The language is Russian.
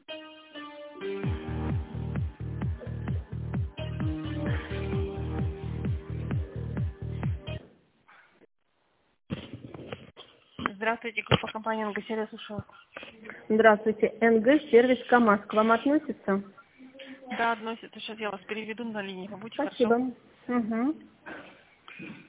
Здравствуйте, группа компании НГ Сервис, слушаю. Здравствуйте. НГ сервис КамАЗ к вам относится? Да, относится. Сейчас я вас переведу на линию. Будьте Спасибо. хорошо. Угу.